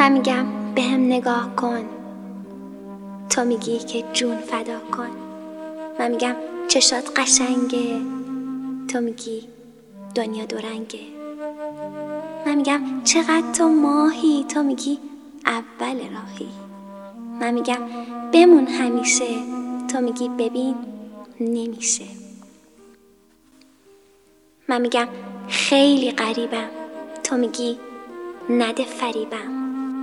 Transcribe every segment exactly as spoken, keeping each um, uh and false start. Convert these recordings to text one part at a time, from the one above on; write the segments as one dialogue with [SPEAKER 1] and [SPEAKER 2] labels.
[SPEAKER 1] من میگم به هم نگاه کن، تو میگی که جون فدا کن. من میگم چشات قشنگه، تو میگی دنیا دورنگه. من میگم چقدر تو ماهی، تو میگی اول راهی. من میگم بمون همیشه، تو میگی ببین نمیشه. من میگم خیلی غریبم، تو میگی نده فریبم.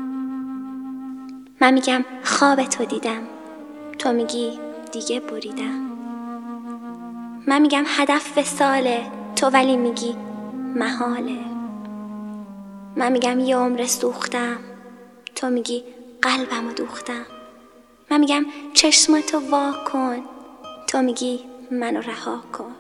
[SPEAKER 1] من میگم خواب تو دیدم، تو میگی دیگه بریدم. من میگم هدف وصاله، تو ولی میگی محاله. من میگم یه عمر سوختم، تو میگی قلبمو دوختم. من میگم چشماتو وا کن، تو میگی منو رها کن.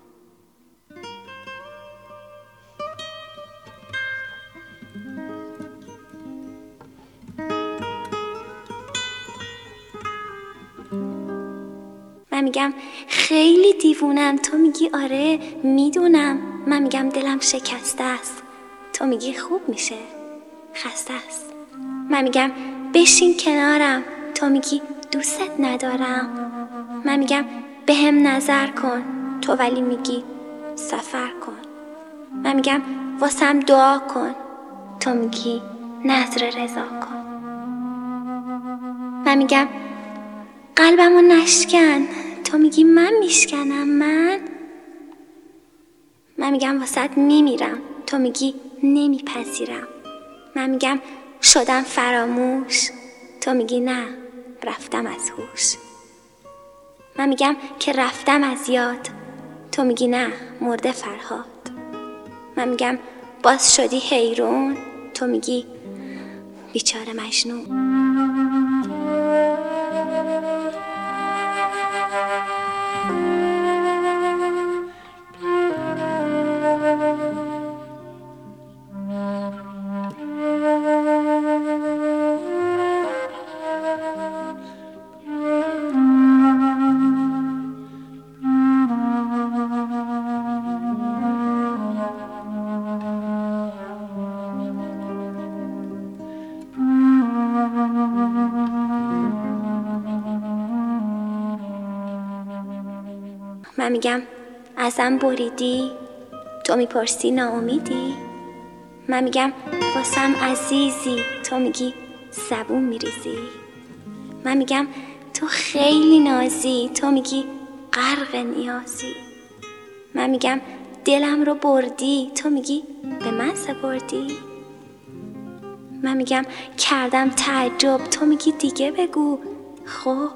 [SPEAKER 1] من میگم خیلی دیوونم، تو میگی آره میدونم. من میگم دلم شکسته است، تو میگی خوب میشه خسته است. من میگم بشین کنارم، تو میگی دوستت ندارم. من میگم به هم نظر کن، تو ولی میگی سفر کن. من میگم واسم دعا کن، تو میگی نذر رضا کن. من میگم قلبمو نشکن، تو میگی من میشکنم. من من میگم واسط میمیرم، تو میگی نمیپذیرم. من میگم شدم فراموش، تو میگی نه رفتم از هوش. من میگم که رفتم از یاد، تو میگی نه مرده فرهاد. من میگم باز شدی حیرون، تو میگی بیچاره مجنون. من میگم ازم بریدی، تو میپرسی ناامیدی. من میگم واسم عزیزی، تو میگی زبون میریزی. من میگم تو خیلی نازی، تو میگی غرق نیازی. من میگم دلم رو بردی، تو میگی به من سپردی. من میگم کردم تعجب، تو میگی دیگه بگو خب.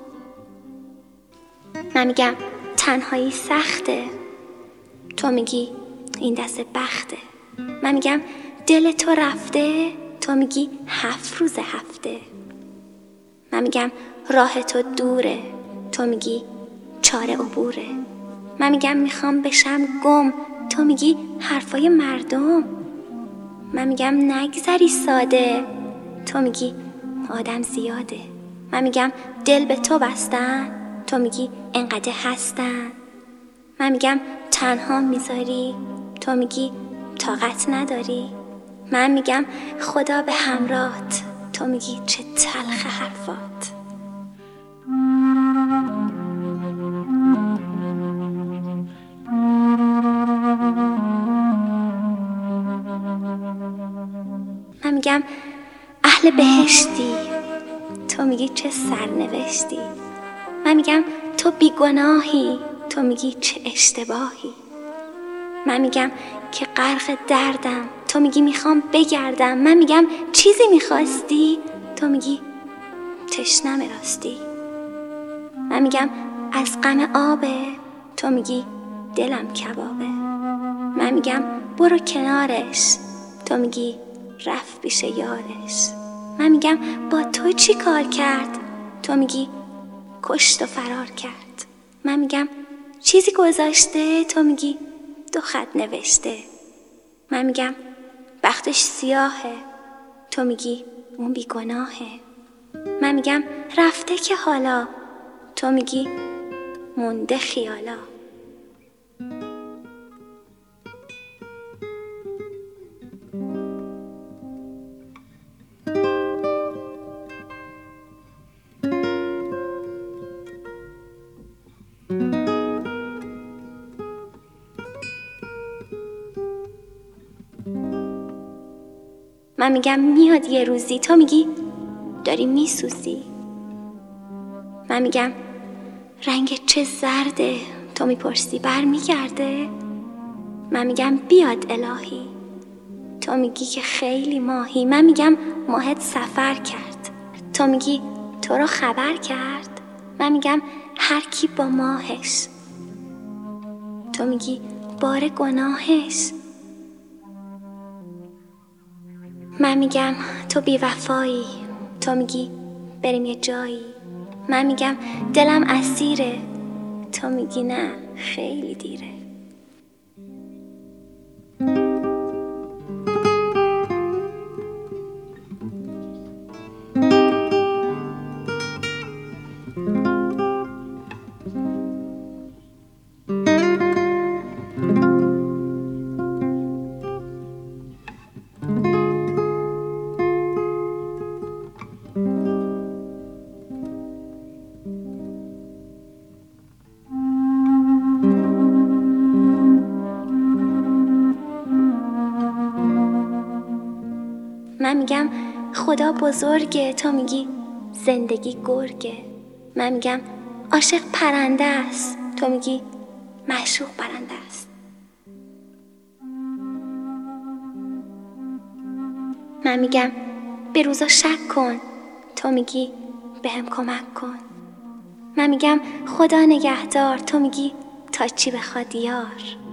[SPEAKER 1] من میگم تنهایی سخته، تو میگی این دست بخته. من میگم دل تو رفته، تو میگی هفت روز هفته. من میگم راه تو دوره، تو میگی چاره عبوره. من میگم میخوام بشم گم، تو میگی حرفای مردم. من میگم نگذری ساده، تو میگی آدم زیاده. من میگم دل به تو بستن، تو میگی انقدر هستن. من میگم تنها میذاری، تو میگی طاقت نداری. من میگم خدا به همراهت، تو میگی چه تلخ حرفات. من میگم اهل بهشتی، تو میگی چه سرنوشتی. من میگم تو بیگناهی، تو میگی چه اشتباهی. من میگم که غرق دردم، تو میگی میخوام بگردم. من میگم چیزی میخواستی، تو میگی تشنم راستی. من میگم از غم آبه، تو میگی دلم کبابه. من میگم برو کنارش، تو میگی رفت پیش یارش. من میگم با تو چی کار کرد، تو میگی کشت و فرار کرد. من میگم چیزی گذاشته، تو میگی دو خط نوشته. من میگم بختش سیاهه، تو میگی اون بیگناهه. من میگم رفته که حالا، تو میگی مونده خیالا. من میگم میاد یه روزی، تو میگی داری میسوزی. من میگم رنگ چه زرده، تو میپرسی برمیگرده. من میگم بیاد الهی، تو میگی که خیلی ماهی. من میگم ماهت سفر کرد، تو میگی تو رو خبر کرد. من میگم هر کی با ماهش، تو میگی بار گناهش. من میگم تو بی وفایی، تو میگی بریم یه جایی. من میگم دلم اسیره، تو میگی نه خیلی دیره. من میگم خدا بزرگه، تو میگی زندگی گرگه. من میگم عاشق پرنده است، تو میگی معشوق برنده است. من میگم به روزا شک کن، تو میگی بهم کمک کن. من میگم خدا نگهدار، تو میگی تا چی بخواد یار.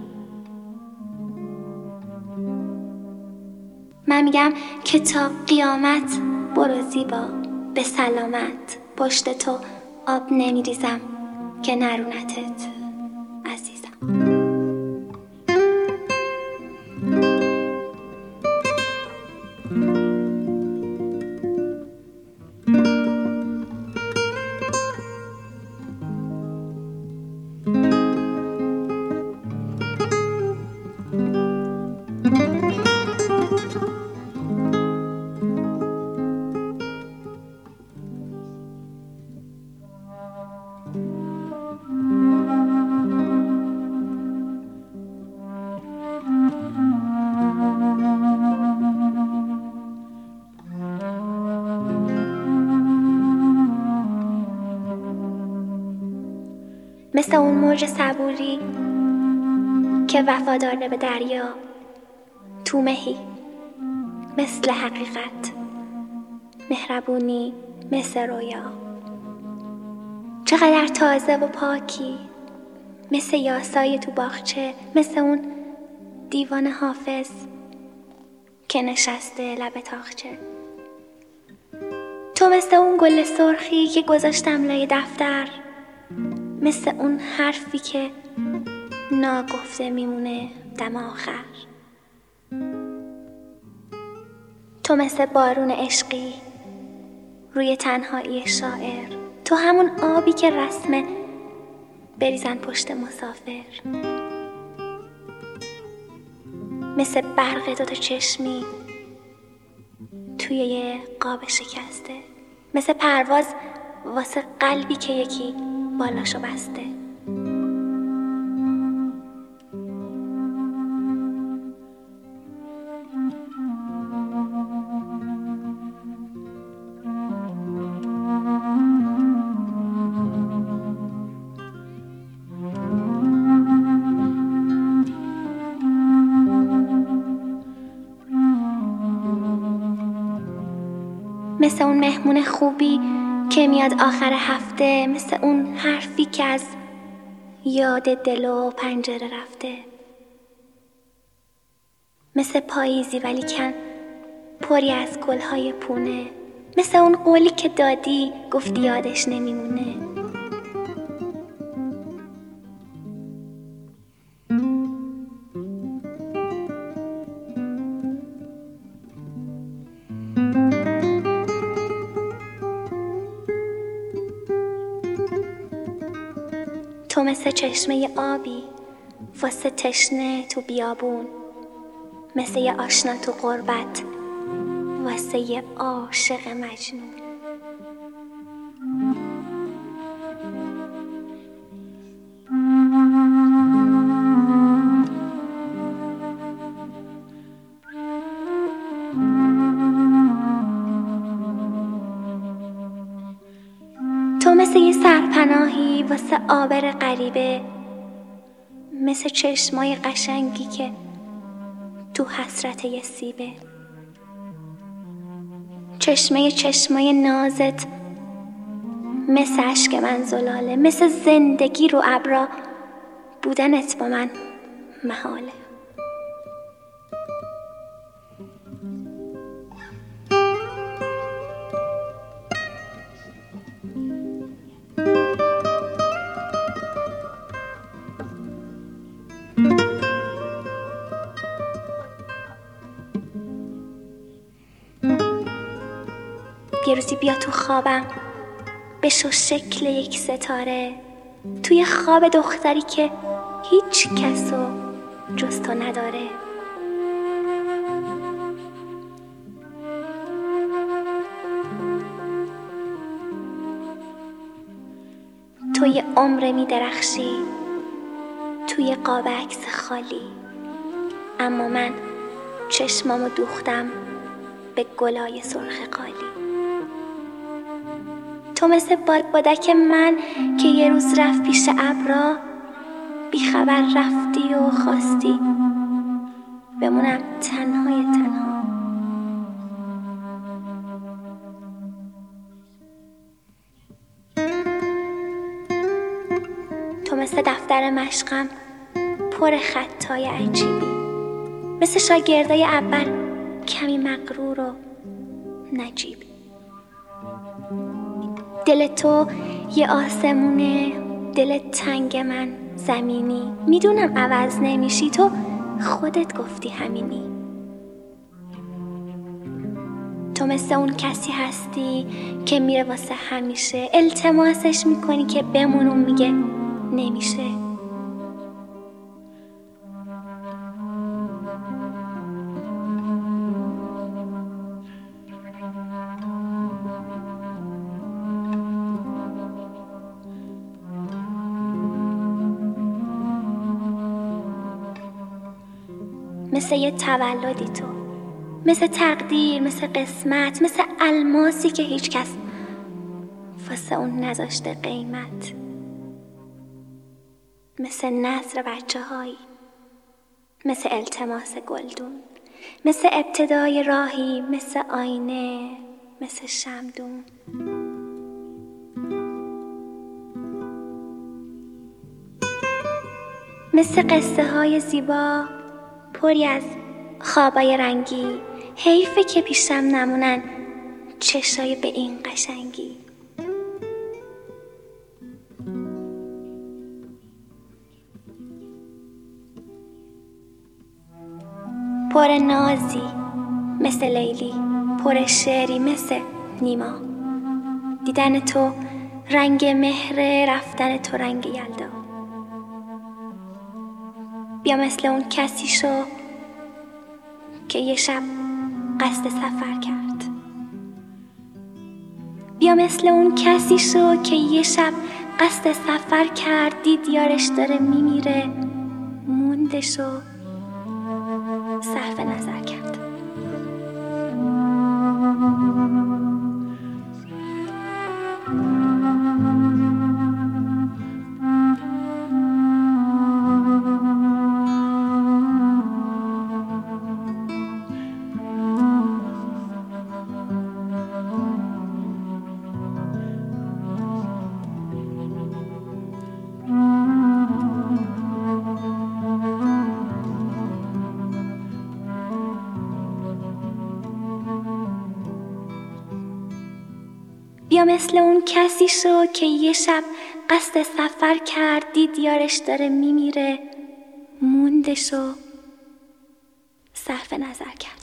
[SPEAKER 1] من میگم که تا قیامت برو زیبا به سلامت، پشت تو آب نمیریزم که نرونتت عزیزم. مثل اون موج صبوری که وفاداره به دریا، تو مهی مثل حقیقت، مهربونی مثل رویا. چقدر تازه و پاکی، مثل یاسای تو باغچه، مثل اون دیوان حافظ که نشسته لب تاقچه. تو مثل اون گل سرخی که گذاشتم لای دفتر، مثل اون حرفی که ناگفته میمونه دم آخر. تو مثل بارون عشقی روی تنهایی شاعر، تو همون آبی که رسمه بریزن پشت مسافر. مثل برق دوتا چشمی توی یه قاب شکسته، مثل پرواز واسه قلبی که یکی بالاشو بسته. مثل اون مهمون خوبی که میاد آخر هفته، مثل اون حرفی که از یاد دل و پنجره رفته. مثل پاییزی ولی کن پری از گلهای پونه، مثل اون قولی که دادی گفتی یادش نمیمونه. تو مثل چشمه آبی واسه تشنه تو بیابون، مثل یه آشنا تو غربت واسه یه عاشق مجنون. تو مثل یه سرپناهی واسه آبر غریبه، مثل چشمای قشنگی که تو حسرت یه سیبه. چشمه چشمای نازت مثل عشق من زلاله، مثل زندگی رو ابرا بودنت با من محاله. یه روزی بیا تو خوابم، بشو شکل یک ستاره، توی خواب دختری که هیچ کسو جز تو نداره. تو یه عمر می درخشی توی قاب عکس خالی، اما من چشمامو دوختم به گلای سرخ قالی. تو مثل بادبادک من که یه روز رفت پیش ابرا، بی خبر رفتی و خواستی بمونم تنهای تنها. تو مثل دفتر مشقم پر خطای عجیبی، مثل شاگردای اول کمی مغرور و نجیبی. دل تو یه آسمونه، دل تنگ من زمینی. میدونم عوض نمیشی، تو خودت گفتی همینی. تو مثل اون کسی هستی که میره واسه همیشه، التماسش میکنی که بمونم، میگه نمیشه. مثل یه تولدی تو، مثل تقدیر، مثل قسمت، مثل الماسی که هیچ کس واسه اون نذاشته قیمت. مثل نظر بچه هایی، مثل التماس گلدون، مثل ابتدای راهی، مثل آینه، مثل شمدون. مثل قصه های زیبا پری از خوابای رنگی، حیفه که پیشم نمونن چشای به این قشنگی. پر نازی مثل لیلی، پر شعری مثل نیما. دیدن تو رنگ مهر، رفتن تو رنگ یلدا. بیا مثل اون کسی شو که یه شب قصد سفر کرد. بیا مثل اون کسی شو که یه شب قصد سفر کرد، دید یارش داره میمیره، موندش و صرف نظر کرد. بیا مثل اون کسی شو که یه شب قصد سفر کرد، دید یارش داره میمیره، موندش و صرف نظر کرد.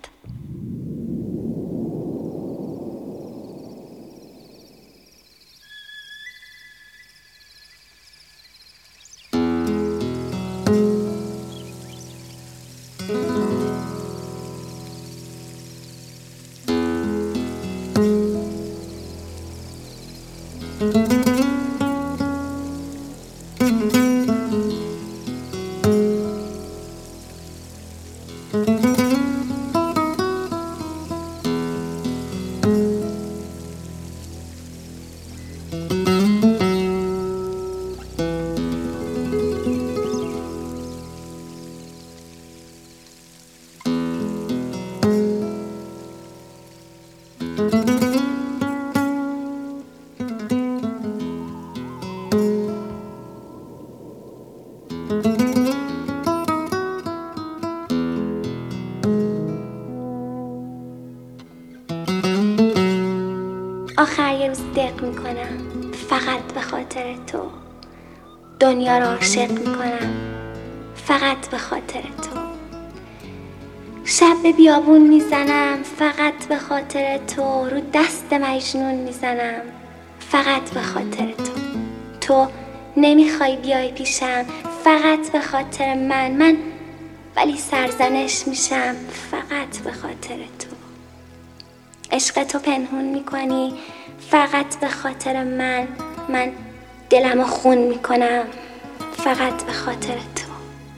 [SPEAKER 1] آخر یه روز دق میکنم فقط به خاطر تو. دنیا رو عاشق میکنم فقط به خاطر تو. شب به بیابون میزنم فقط به خاطر تو. رو دست مجنون میزنم فقط به خاطر تو. تو نمیخوای بیای پیشم فقط به خاطر من. من ولی سرزنش میشم فقط به خاطر تو. عشق تو پنهون میکنی فقط به خاطر من. من دلمو خون میکنم فقط به خاطر تو.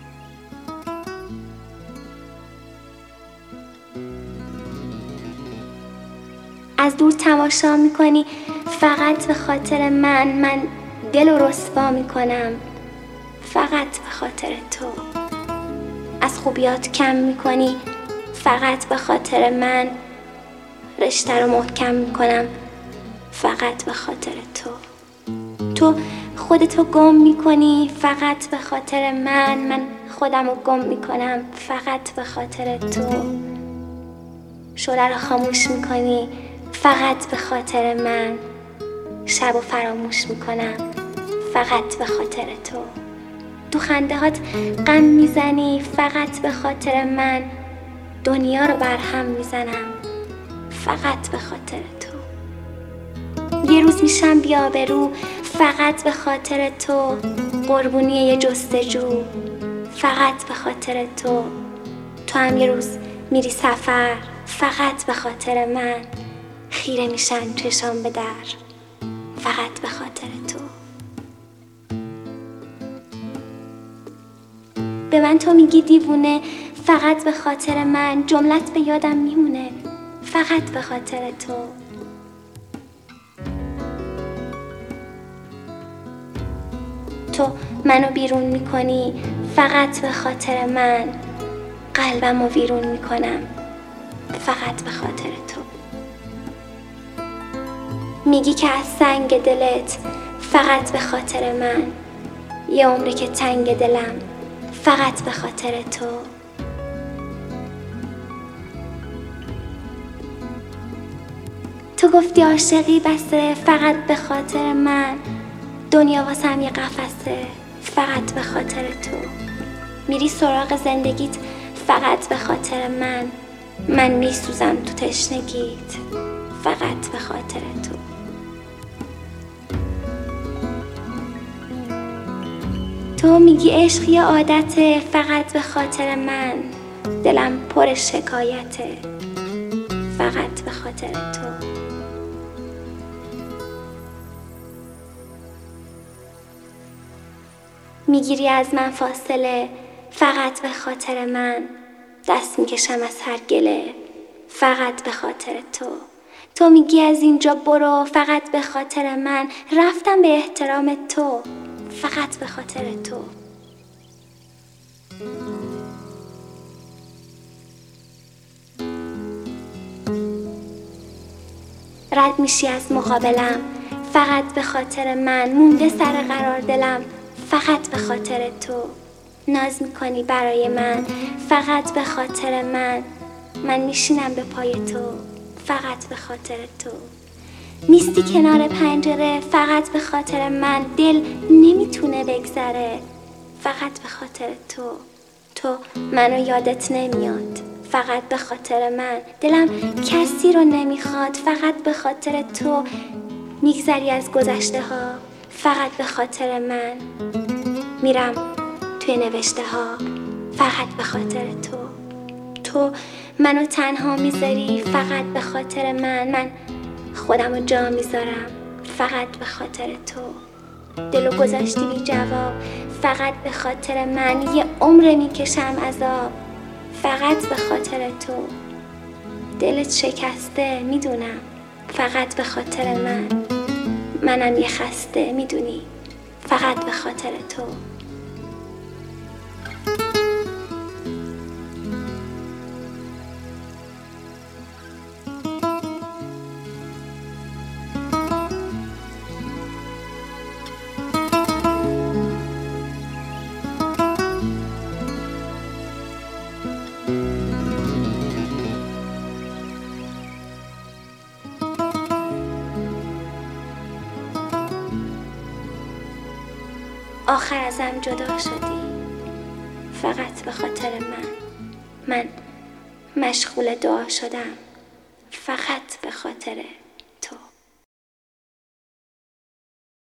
[SPEAKER 1] از دور تماشا میکنی فقط به خاطر من. من دل رو رسوا میکنم فقط به خاطر تو. از خوبیات کم میکنی فقط به خاطر من. رشته رو محکم میکنم فقط به خاطر تو. تو خودتو گم میکنی فقط به خاطر من. من خودم رو گم میکنم فقط به خاطر تو. شعله رو خاموش میکنی فقط به خاطر من. شب رو فراموش میکنم فقط به خاطر تو. تو خنده هات غم میزنی فقط به خاطر من. دنیا رو برهم میزنم فقط به خاطر تو. یه روز میشم بی‌آبرو فقط به خاطر تو. قربونی یه جستجو فقط به خاطر تو. تو هم یه روز میری سفر فقط به خاطر من. خیره میشن چشام به در فقط به خاطر تو. به من تو میگی دیوونه فقط به خاطر من. جملت به یادم میمونه فقط به خاطر تو. تو منو بیرون میکنی فقط به خاطر من. قلبمو ویرون میکنم فقط به خاطر تو. میگی که از سنگ دلت فقط به خاطر من. یه عمره که تنگ دلم فقط به خاطر تو. تو گفتی عاشقی بسه فقط به خاطر من. دنیا واسم یه قفسه فقط به خاطر تو. میری سراغ زندگیت فقط به خاطر من. من میسوزم تو تشنگیت فقط به خاطر تو. تو میگی عشق یه عادته فقط به خاطر من. دلم پر شکایته فقط به خاطر تو. میگیری از من فاصله فقط به خاطر من. دست میکشم از هر گله فقط به خاطر تو. تو میگی از اینجا برو فقط به خاطر من. رفتم به احترام تو فقط به خاطر تو. رد میشی از مقابلم فقط به خاطر من. مونده سر قرار دلم فقط به خاطر تو. ناز میکنی برای من فقط به خاطر من. من میشینم به پای تو فقط به خاطر تو. نیستی کنار پنجره فقط به خاطر من. دل نمیتونه بگذره فقط به خاطر تو. تو منو یادت نمیاد فقط به خاطر من. دلم کسی رو نمیخواد فقط به خاطر تو. میگذری از گذشته ها فقط به خاطر من. میرم توی نوشته ها فقط به خاطر تو. تو منو تنها میذاری فقط به خاطر من. من خودمو جا میذارم فقط به خاطر تو. دلو گذاشتی بی جواب فقط به خاطر من. یه عمر میکشم عذاب فقط به خاطر تو. دلت شکسته میدونم فقط به خاطر من. منم یه خسته میدونی فقط به خاطر تو. آخر ازم جدا شدی، فقط به خاطر من. من مشغول دعا شدم، فقط به خاطر